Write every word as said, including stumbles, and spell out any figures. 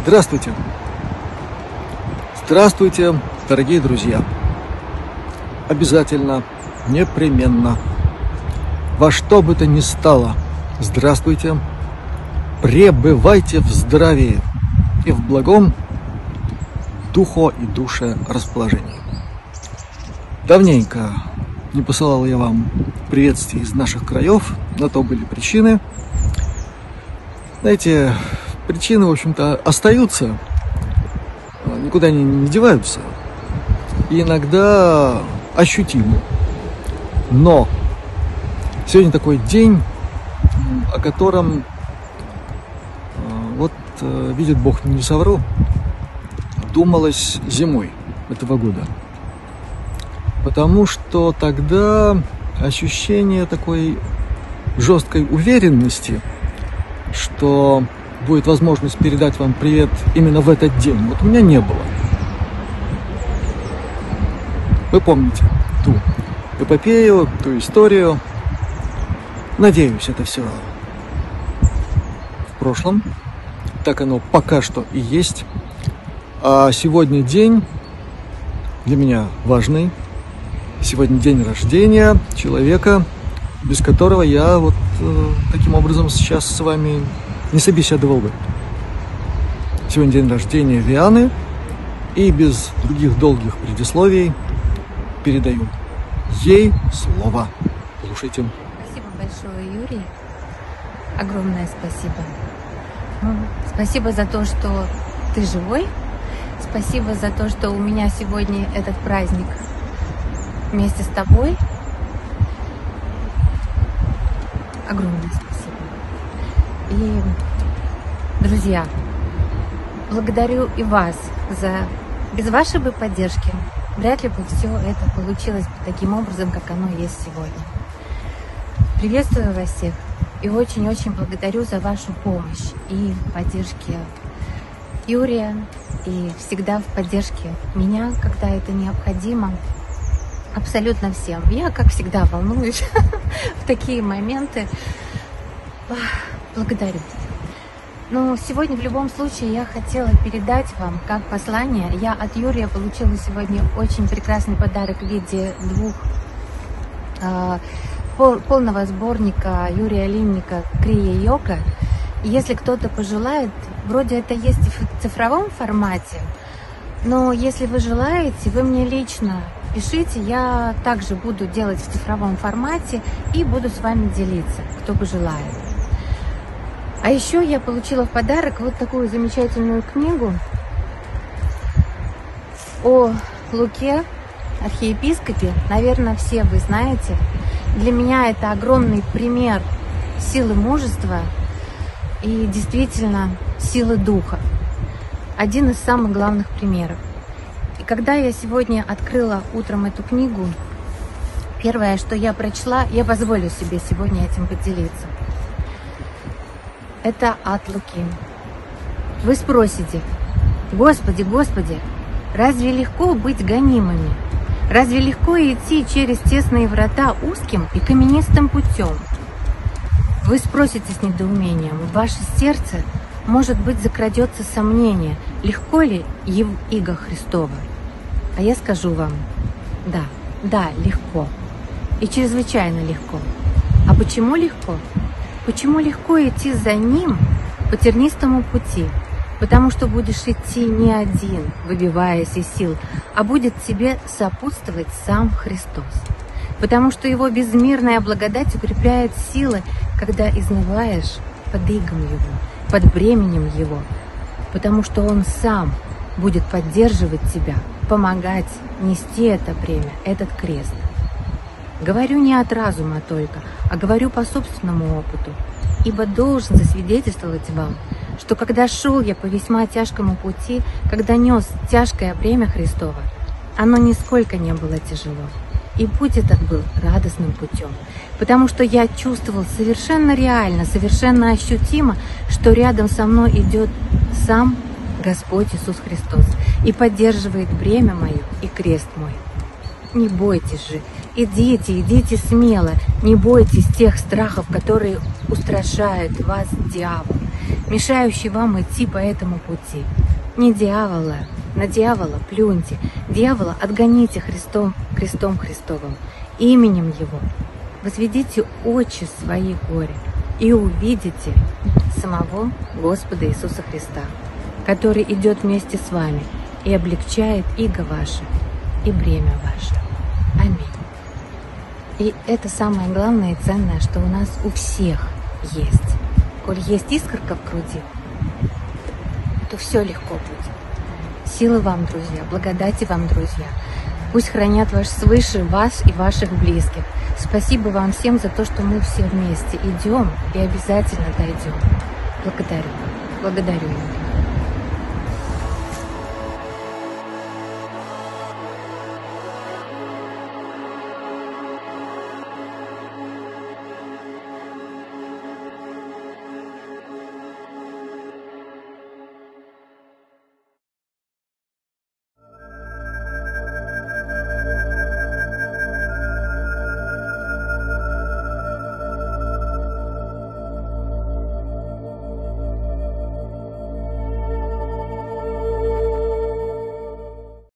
Здравствуйте! Здравствуйте, дорогие друзья! Обязательно, непременно, во что бы то ни стало, здравствуйте, пребывайте в здравии и в благом духу и душе расположении. Давненько не посылал я вам приветствий из наших краев, на то были причины. Знаете, причины, в общем-то, остаются, никуда они не деваются, и иногда ощутимы. Но сегодня такой день, о котором, вот, видит Бог, не совру, думалось зимой этого года. Потому что тогда ощущение такой жесткой уверенности, что будет возможность передать вам привет именно в этот день, вот у меня не было. Вы помните ту эпопею, ту историю. Надеюсь, это все в прошлом. Так оно пока что и есть. А сегодня день для меня важный. Сегодня день рождения человека, без которого я вот э, таким образом сейчас с вами не собеседовал бы. Сегодня день рождения Вианы, и без других долгих предисловий передаю ей слово. Слушайте. Спасибо большое, Юрий. Огромное спасибо. Ну, спасибо за то, что ты живой. Спасибо за то, что у меня сегодня этот праздник вместе с тобой. Огромное спасибо. И, друзья, благодарю и вас за... Без вашей бы поддержки вряд ли бы все это получилось бы таким образом, как оно есть сегодня. Приветствую вас всех и очень-очень благодарю за вашу помощь и поддержки Юрия, и всегда в поддержке меня, когда это необходимо. Абсолютно всем. Я, как всегда, волнуюсь в такие моменты. Благодарю. Но сегодня в любом случае я хотела передать вам как послание. Я от Юрия получила сегодня очень прекрасный подарок в виде двух э, пол, полного сборника Юрия Линника «Крия-йога». Если кто-то пожелает, вроде это есть в цифровом формате, но если вы желаете, вы мне лично пишите, я также буду делать в цифровом формате и буду с вами делиться, кто бы желает. А еще я получила в подарок вот такую замечательную книгу о Луке, архиепископе. Наверное, все вы знаете. Для меня это огромный пример силы мужества и действительно силы духа. Один из самых главных примеров. И когда я сегодня открыла утром эту книгу, первое, что я прочла, я позволю себе сегодня этим поделиться. Это от Луки. Вы спросите: Господи, Господи, разве легко быть гонимыми? Разве легко идти через тесные врата узким и каменистым путем? Вы спросите с недоумением: в ваше сердце, может быть, закрадется сомнение, легко ли иго Христова? А я скажу вам: да, да, легко. И чрезвычайно легко. А почему легко? Почему легко идти за Ним по тернистому пути? Потому что будешь идти не один, выбиваясь из сил, а будет тебе сопутствовать сам Христос. Потому что Его безмерная благодать укрепляет силы, когда изнываешь под игом Его, под бременем Его. Потому что Он сам будет поддерживать тебя, помогать нести это бремя, этот крест. Говорю не от разума только, а говорю по собственному опыту, ибо должен засвидетельствовать вам, что когда шел я по весьма тяжкому пути, когда нес тяжкое бремя Христово, оно нисколько не было тяжело, и путь этот был радостным путем, потому что я чувствовал совершенно реально, совершенно ощутимо, что рядом со мной идет сам Господь Иисус Христос и поддерживает бремя мое и крест мой. Не бойтесь же, идите, идите смело, не бойтесь тех страхов, которые устрашают вас дьявол. мешающий вам идти по этому пути. Не дьявола, на дьявола плюньте, дьявола отгоните Христом, крестом Христовым, именем Его. Возведите очи свои в горе и увидите самого Господа Иисуса Христа, который идет вместе с вами и облегчает иго ваше и бремя ваше. Аминь. И это самое главное и ценное, что у нас у всех есть. Коль есть искорка в груди, то все легко будет. Силы вам, друзья, благодати вам, друзья. Пусть хранят вас свыше вас и ваших близких. Спасибо вам всем за то, что мы все вместе идем и обязательно дойдем. Благодарю. Благодарю.